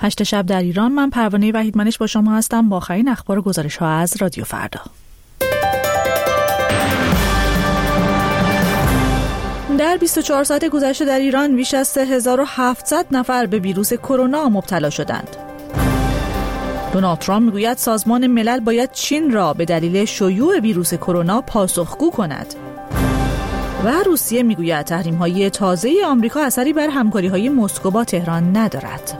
8 شب در ایران. من پروانه وحیدمنش با شما هستم با آخرین اخبار و گزارش‌ها از رادیو فردا. در 24 ساعت گذشته در ایران بیش از 3700 نفر به ویروس کرونا مبتلا شدند. دونالد ترامپ میگوید سازمان ملل باید چین را به دلیل شیوع ویروس کرونا پاسخگو کند. و روسیه میگوید تحریم‌های تازه آمریکا اثری بر همکاری‌های مسکو با تهران ندارد.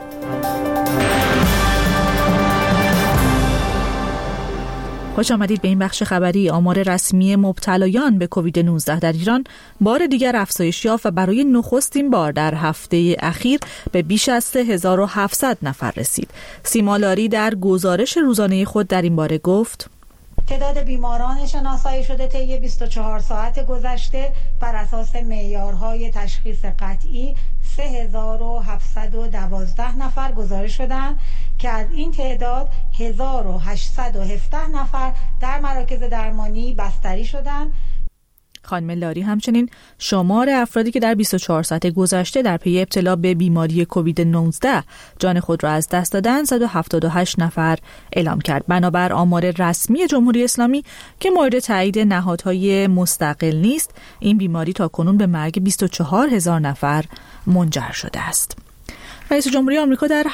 خوش آمدید به این بخش خبری. آمار رسمی مبتلایان به کووید 19 در ایران بار دیگر افزایش یافت و برای نخستین بار در هفته اخیر به بیش از 3700 نفر رسید. سیما لاری در گزارش روزانه خود در این باره گفت: تعداد بیماران شناسایی شده طی 24 ساعت گذشته بر اساس معیارهای تشخیص قطعی 3712 نفر گزارش شدند که از این تعداد 1817 نفر در مراکز درمانی بستری شدند. خانم لاری همچنین شمار افرادی که در 24 ساعت گذشته در پی ابتلا به بیماری کووید 19 جان خود را از دست دادند 178 نفر اعلام کرد. بنابر آمار رسمی جمهوری اسلامی که مورد تایید نهادهای مستقل نیست، این بیماری تاکنون به مرگ 24000 نفر منجر شده است. رئیس جمهوری آمریکا در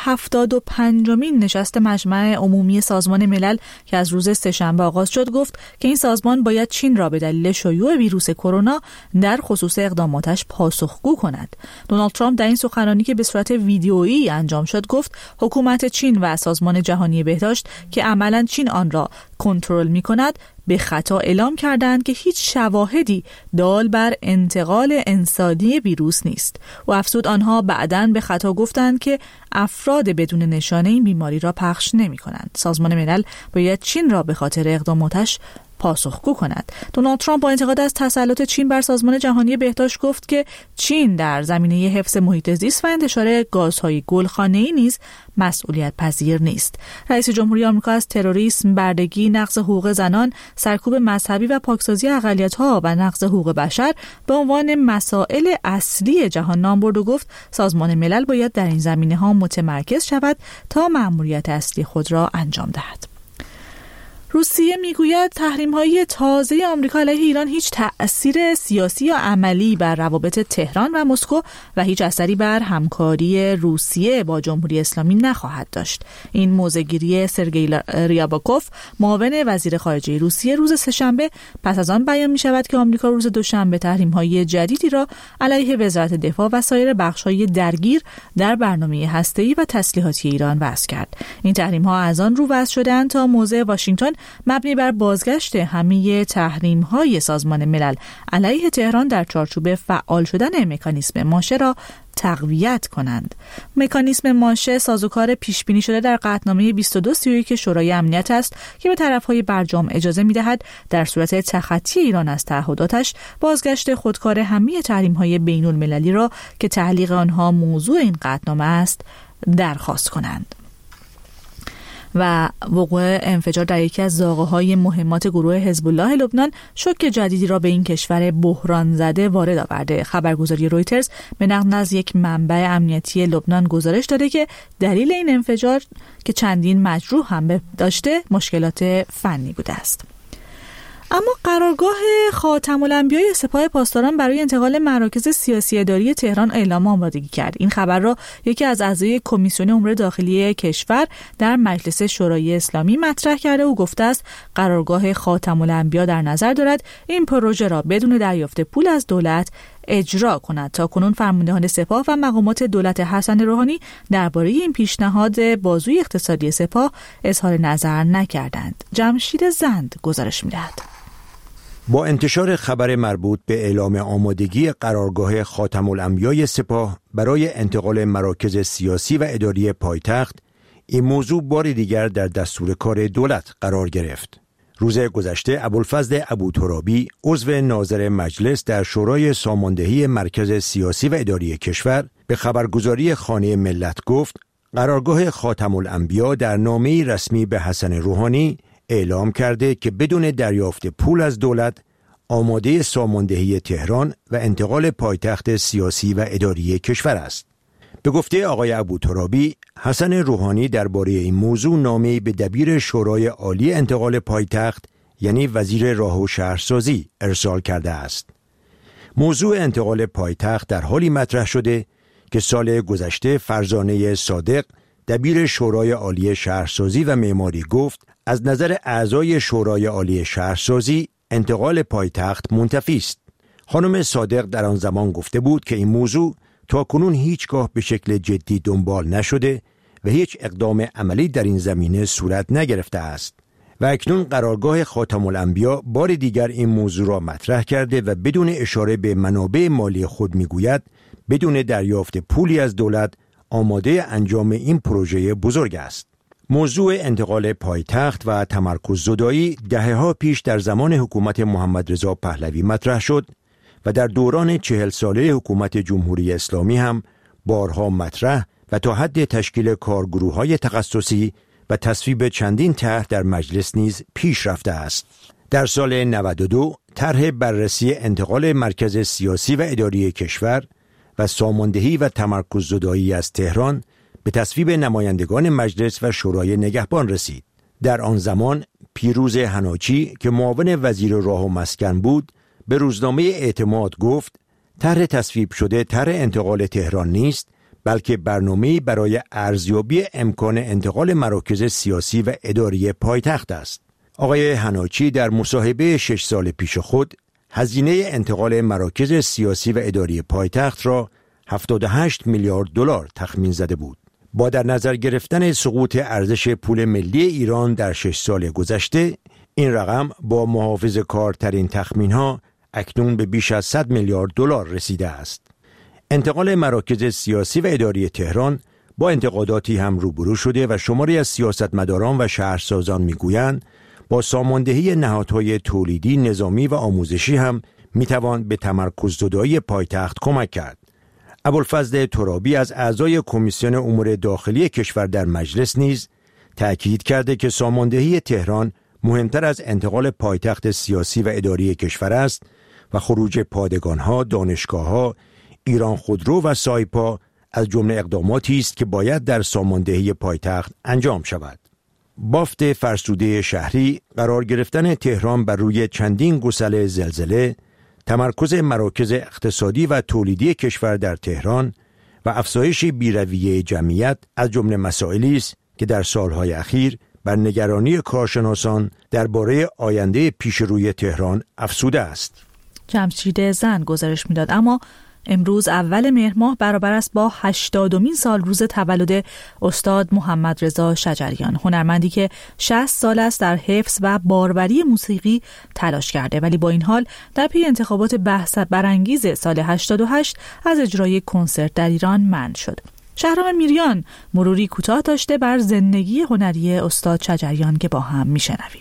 75مین نشست مجمع عمومی سازمان ملل که از روز سه‌شنبه آغاز شد گفت که این سازمان باید چین را به دلیل شیوع ویروس کرونا در خصوص اقداماتش پاسخگو کند. دونالد ترامپ در این سخنرانی که به صورت ویدیویی انجام شد گفت حکومت چین و سازمان جهانی بهداشت که عملاً چین آن را کنترل می‌کند به خطا اعلام کردند که هیچ شواهدی دال بر انتقال انسانی ویروس نیست. و افزود آنها بعداً به خطا گفتند که افراد بدون نشانه این بیماری را پخش نمی‌کنند. سازمان ملل باید چین را به خاطر اقداماتش پاسخگو کند. دونالد ترامپ با انتقاد از تسلط چین بر سازمان جهانی بهداشت گفت که چین در زمینه حفظ محیط زیست و انتشار گازهای گلخانه‌ای نیز مسئولیت پذیر نیست. رئیس جمهوری آمریکا از تروریسم، بردگی، نقض حقوق زنان، سرکوب مذهبی و پاکسازی اقلیت‌ها و نقض حقوق بشر به عنوان مسائل اصلی جهان نام برد و گفت سازمان ملل باید در این زمینه‌ها متمرکز شود تا مأموریت اصلی خود را انجام دهد. روسیه میگوید تحریم‌های تازه آمریکا علیه ایران هیچ تأثیر سیاسی یا عملی بر روابط تهران و مسکو و هیچ اثری بر همکاری روسیه با جمهوری اسلامی نخواهد داشت. این موضع‌گیری سرگئی ریاباکوف، معاون وزیر خارجه روسیه، روز سه‌شنبه پس از آن بیان می‌شود که آمریکا روز دوشنبه تحریم‌های جدیدی را علیه وزارت دفاع و سایر بخش‌های درگیر در برنامه هسته‌ای و تسلیحاتی ایران وضع کرد. این تحریم‌ها از آن رو وضع شده‌اند تا موضع واشنگتن مبنی بر بازگشت همه تحریم‌های سازمان ملل علیه تهران در چارچوب فعال شدن مکانیسم ماشه را تقویت کنند. مکانیسم ماشه سازوکار پیشبینی شده در قطعنامه 2231 شورای امنیت است که به طرف‌های برجام اجازه می‌دهد در صورت تخطی ایران از تعهداتش بازگشت خودکار همه تحریم‌های بین‌المللی را که تعلیق آنها موضوع این قطعنامه است درخواست کنند. و وقوع انفجار در یکی از زاغه‌های مهمات گروه حزب الله لبنان شوک جدیدی را به این کشور بحران زده وارد آورده. خبرگزاری رویترز به نقل از یک منبع امنیتی لبنان گزارش داده که دلیل این انفجار که چندین مجروح هم داشته مشکلات فنی بوده است. اما قرارگاه خاتم الانبیاء سپاه پاسداران برای انتقال مراکز سیاسی اداری تهران اعلام آمادگی کرد. این خبر را یکی از اعضای کمیسیون امور داخلی کشور در مجلس شورای اسلامی مطرح کرده و گفته است قرارگاه خاتم الانبیاء در نظر دارد این پروژه را بدون دریافت پول از دولت اجرا کند. تا کنون فرماندهان سپاه و مقامات دولت حسن روحانی درباره این پیشنهاد بازوی اقتصادی سپاه اظهار نظر نکردند. جمشید زند گزارش می‌دهد. با انتشار خبر مربوط به اعلام آمادگی قرارگاه خاتم الانبیاء سپاه برای انتقال مراکز سیاسی و اداری پایتخت، این موضوع بار دیگر در دستور کار دولت قرار گرفت. روز گذشته ابوالفضل ابوترابی عضو ناظر مجلس در شورای ساماندهی مرکز سیاسی و اداری کشور به خبرگزاری خانه ملت گفت قرارگاه خاتم الانبیاء در نامه‌ای رسمی به حسن روحانی اعلام کرده که بدون دریافت پول از دولت آماده ساماندهی تهران و انتقال پایتخت سیاسی و اداری کشور است. به گفته آقای ابوترابی، حسن روحانی درباره این موضوع نامه‌ای به دبیر شورای عالی انتقال پایتخت یعنی وزیر راه و شهرسازی ارسال کرده است. موضوع انتقال پایتخت در حالی مطرح شده که سال گذشته فرزانه صادق دبیر شورای عالی شهرسازی و معماری گفت از نظر اعضای شورای عالی شهرسازی انتقال پایتخت منتفی است. خانم صادق در آن زمان گفته بود که این موضوع تاکنون هیچگاه به شکل جدی دنبال نشده و هیچ اقدام عملی در این زمینه صورت نگرفته است و اکنون قرارگاه خاتم الانبیا بار دیگر این موضوع را مطرح کرده و بدون اشاره به منابع مالی خود میگوید بدون دریافت پولی از دولت آماده انجام این پروژه بزرگ است. موضوع انتقال پایتخت و تمرکز زدایی دهه‌ها پیش در زمان حکومت محمد رضا پهلوی مطرح شد و در دوران 40 ساله حکومت جمهوری اسلامی هم بارها مطرح و تا حد تشکیل کارگروه‌های تخصصی و تصویب چندین طرح در مجلس نیز پیش رفته است. در سال 92 طرح بررسی انتقال مرکز سیاسی و اداری کشور و ساماندهی و تمرکز زدایی از تهران به تصویب نمایندگان مجلس و شورای نگهبان رسید. در آن زمان پیروز حناچی که معاون وزیر راه و مسکن بود به روزنامه اعتماد گفت طرح تصویب شده طرح انتقال تهران نیست بلکه برنامه‌ای برای ارزیابی امکان انتقال مراکز سیاسی و اداری پایتخت است. آقای حناچی در مصاحبه 6 سال پیش خود هزینه انتقال مراکز سیاسی و اداری پایتخت را 78 میلیارد دلار تخمین زده بود. با در نظر گرفتن سقوط ارزش پول ملی ایران در 6 سال گذشته این رقم با محافظه‌کارترین تخمین‌ها اکنون به بیش از 100 میلیارد دلار رسیده است. انتقال مراکز سیاسی و اداری تهران با انتقاداتی هم روبرو شده و شماری از سیاستمداران و شهرسازان میگویند با ساماندهی نهادهای تولیدی، نظامی و آموزشی هم میتوان به تمرکز زدایی پایتخت کمک کرد. ابوالفضل ترابی از اعضای کمیسیون امور داخلی کشور در مجلس نیز تأکید کرده که ساماندهی تهران مهمتر از انتقال پایتخت سیاسی و اداری کشور است و خروج پادگان‌ها، دانشگاه‌ها، ایران خودرو و سایپا از جمله اقداماتی است که باید در ساماندهی پایتخت انجام شود. بافت فرسوده شهری، قرار گرفتن تهران بر روی چندین گسل زلزله، تمرکز مراکز اقتصادی و تولیدی کشور در تهران و افزایش بی‌رویه جمعیت از جمله مسائلی است که در سالهای اخیر بر نگرانی کارشناسان درباره آینده پیشروی تهران افزوده است. جمشید زند گزارش میداد. اما امروز اول مهر ماه برابر است با 80مین سال روز تولد استاد محمد رضا شجریان، هنرمندی که 60 سال است در حفظ و باربری موسیقی تلاش کرده، ولی با این حال در پی انتخابات بحث برانگیز سال 88 از اجرای کنسرت در ایران منع شد. شهرام میریان مروری کوتاه داشته بر زندگی هنری استاد شجریان که با هم میشنویم.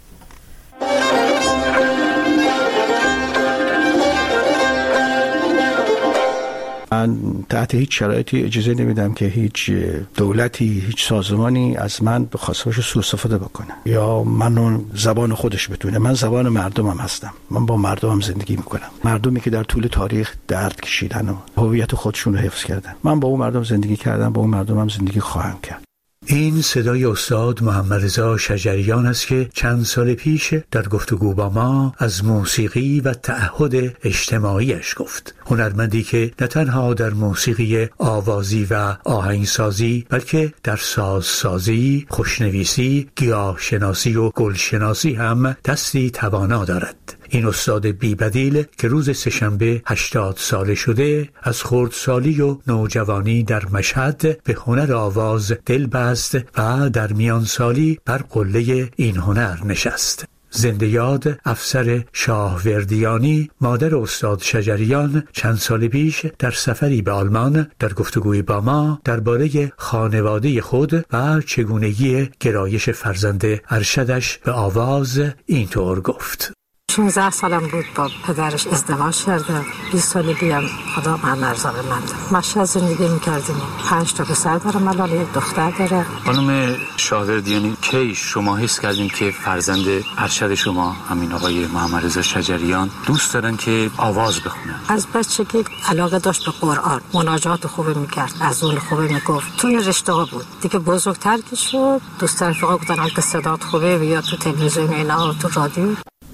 من تحت هیچ شرایطی اجازه نمیدم که هیچ دولتی، هیچ سازمانی از من به خواسته‌اش سوء استفاده بکنه یا منو زبان خودش بتونه. من زبان مردمم هستم، من با مردمم زندگی میکنم، مردمی که در طول تاریخ درد کشیدن و هویت خودشون رو حفظ کردن. من با اون مردم زندگی کردم، با اون مردمم زندگی خواهم کرد. این صدای استاد محمد رضا شجریان است که چند سال پیش در گفتگو با ما از موسیقی و تعهد اجتماعیش گفت. هنرمندی که نه تنها در موسیقی آوازی و آهنگسازی بلکه در سازسازی، خوشنویسی، گیاهشناسی و گلشناسی هم دستی توانا دارد. این استاد بی‌بدیل که روز سه‌شنبه 80 ساله شده، از خردسالی و نوجوانی در مشهد به هنر آواز دل بست و در میان سالی بر قله این هنر نشست. زنده یاد افسر شاهوردیانی، مادر استاد شجریان، چند سال پیش در سفری به آلمان در گفتگوی با ما درباره خانواده خود و چگونگی گرایش فرزند ارشدش به آواز اینطور گفت. 16 سالم بود با پدرش ازدواج کردم. 20 سالگی هم خدا من مرزا به من داد. مشهد زندگی میکردیم. 5 تا پسر دارم، الان یک دختر داره. خانم شاهوردیانی، کی شما حس کردیم که فرزند ارشد شما همین آقای محمد رضا شجریان دوست دارن که آواز بخونن؟ از بچگی علاقه داشت به قرآن، مناجات خوبی میکرد، اذان خوبی میگفت. توی رشته ها بود. دیگه بزرگتر که شد دوست رفقا گفتن که صدات خوبه بیا تو تلویزیون اینا و تو رادیو.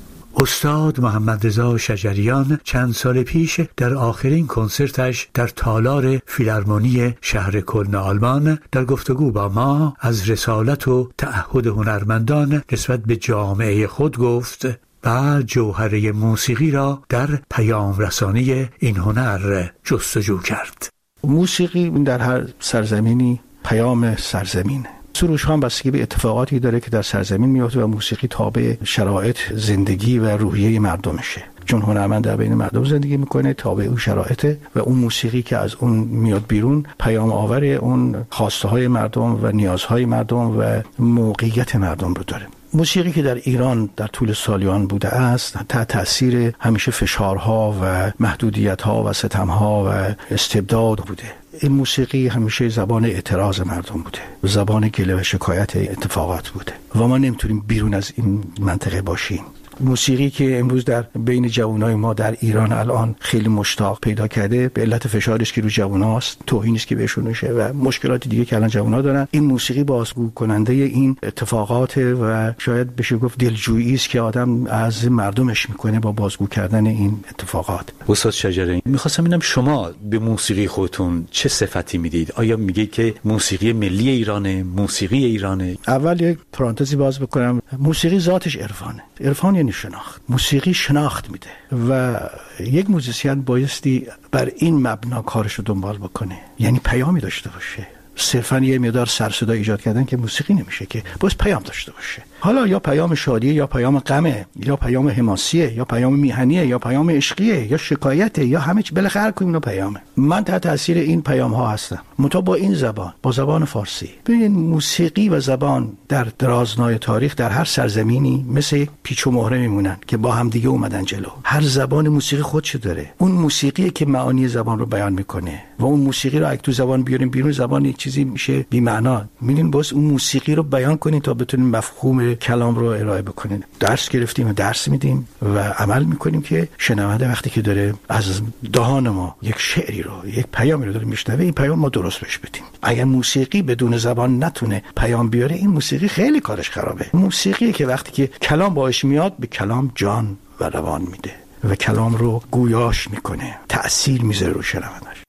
استاد محمد رضا شجریان چند سال پیش در آخرین کنسرتش در تالار فیلارمونی شهر کلن آلمان در گفتگو با ما از رسالت و تعهد هنرمندان نسبت به جامعه خود گفت و جوهره موسیقی را در پیام رسانی این هنر جستجو کرد. موسیقی در هر سرزمینی پیام سرزمینه. سروش هم بستگی به اتفاقاتی داره که در سرزمین میفته و موسیقی تابع شرایط زندگی و روحیه مردمشه. چون هنرمند در بین مردم زندگی میکنه، تابع اون شرایطه و اون موسیقی که از اون میاد بیرون پیام آور اون خواسته های مردم و نیازهای مردم و موقعیت مردم رو داره. موسیقی که در ایران در طول سالیان بوده است تحت تأثیر همیشه فشارها و محدودیت‌ها و ستم‌ها و استبداد بوده. این موسیقی همیشه زبان اعتراض مردم بوده، زبان گله و شکایت اتفاقات بوده و ما نمیتونیم بیرون از این منطقه باشیم. موسیقی که امروز در بین جوانای ما در ایران الان خیلی مشتاق پیدا کرده به علت فشارش که رو جواناست، توهینی است که بهشون میشه و مشکلات دیگه که الان جوانا دارن. این موسیقی بازگو کننده این اتفاقات و شاید بشه گفت دلجویی است که آدم از مردمش میکنه با بازگو کردن این اتفاقات. استاد شجریان، میخواستم ببینم شما به موسیقی خودتون چه صفتی میدید؟ آیا میگید که موسیقی ملی ایرانه، موسیقی ایرانه؟ اول یک پرانتزی باز بکنم. موسیقی ذاتش عرفانه. عرفان یعنی شناخت. موسیقی شناخت میده و یک موزیسین بایستی بر این مبنا کارش رو دنبال بکنه، یعنی پیامی داشته باشه. صرفاً یه مقدار سر صدا ایجاد کردن که موسیقی نمیشه، که باید پیام داشته باشه. حالا یا پیام شادیه یا پیام غمه یا پیام حماسیه یا پیام میهنیه یا پیام عشقیه یا شکایته یا همه چی، بالاخره کدوم اینا پیامه. من تحت تاثیر این پیام ها هستم، منتها با این زبان، با زبان فارسی. ببین موسیقی و زبان در درازنای تاریخ در هر سرزمینی مثل پیچ و مهره میمونن که با هم دیگه اومدن جلو. هر زبان موسیقی خودش داره. اون موسیقیه که معانی زبان رو بیان میکنه و اون موسیقی رو اگه تو زبان بیاریم بیرون، زبان یک چیزی میشه بی معنا. میدین باز اون موسیقی رو بیان کنین تا بتونین مفهوم کلام رو ارائه بکنین. درس گرفتیم و درس میدیم و عمل میکنیم که شنونده وقتی که داره از دهان ما یک شعری رو، یک پیامی رو داره میشنوه، این پیام ما درست بهش بدیم. اگر موسیقی بدون زبان نتونه پیام بیاره، این موسیقی خیلی کارش خرابه. موسیقی که وقتی که کلام باش میاد، به کلام جان و روان میده و کلام رو گویاش میکنه، تأثیر میذاره رو شنوندش.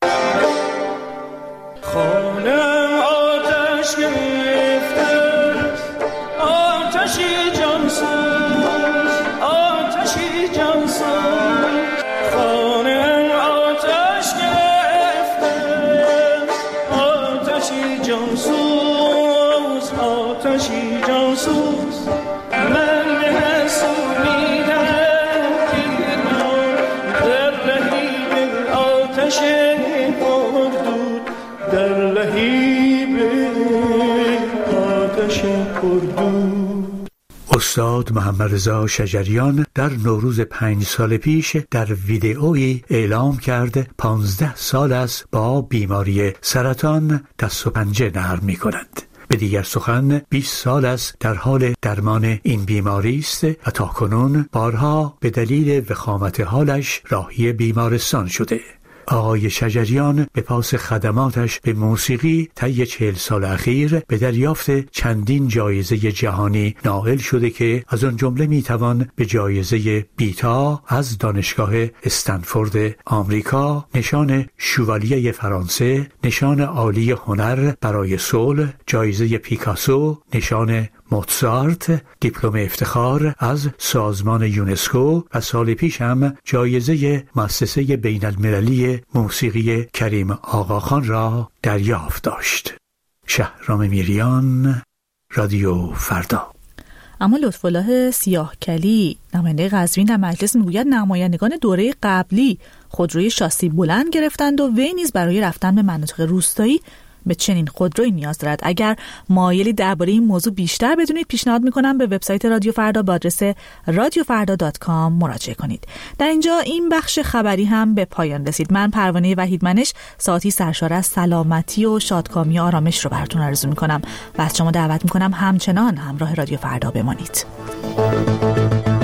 استاد محمد رضا شجریان در نوروز 5 سال پیش در ویدئویی اعلام کرد 15 سال است با بیماری سرطان دست و پنجه نرم می کند. به دیگر سخن 20 سال است در حال درمان این بیماری است و تاکنون بارها به دلیل وخامت حالش راهی بیمارستان شده. آقای شجریان به پاس خدماتش به موسیقی طی 40 سال اخیر به دریافت چندین جایزه جهانی نائل شده که از آن جمله میتوان به جایزه بیتا از دانشگاه استنفورد آمریکا، نشان شوالیه فرانسه، نشان عالی هنر برای صلح، جایزه پیکاسو، نشان موتزارت، دیپلم افتخار از سازمان یونسکو و سال پیش هم جایزه مؤسسه بین المللی موسیقی کریم آقاخان را دریافت داشت. شهرام میریان، رادیو فردا. اما لطف‌الله سیاهکلی نماینده قزوین در مجلس میگوید نمایندگان دوره قبلی خودروی شاسی بلند گرفتند و وی نیز برای رفتن به مناطق روستایی به چنین خودرویی نیاز دارد. اگر مایلی درباره این موضوع بیشتر بدونید، پیشنهاد میکنم به وبسایت رادیو فردا با آدرس radiofarda.com مراجعه کنید. در اینجا این بخش خبری هم به پایان رسید. من پروانه وحیدمنش ساعتی سرشار از سلامتی و شادکامی و آرامش رو براتون آرزو میکنم و از شما دعوت میکنم همچنان همراه رادیو فردا بمانید.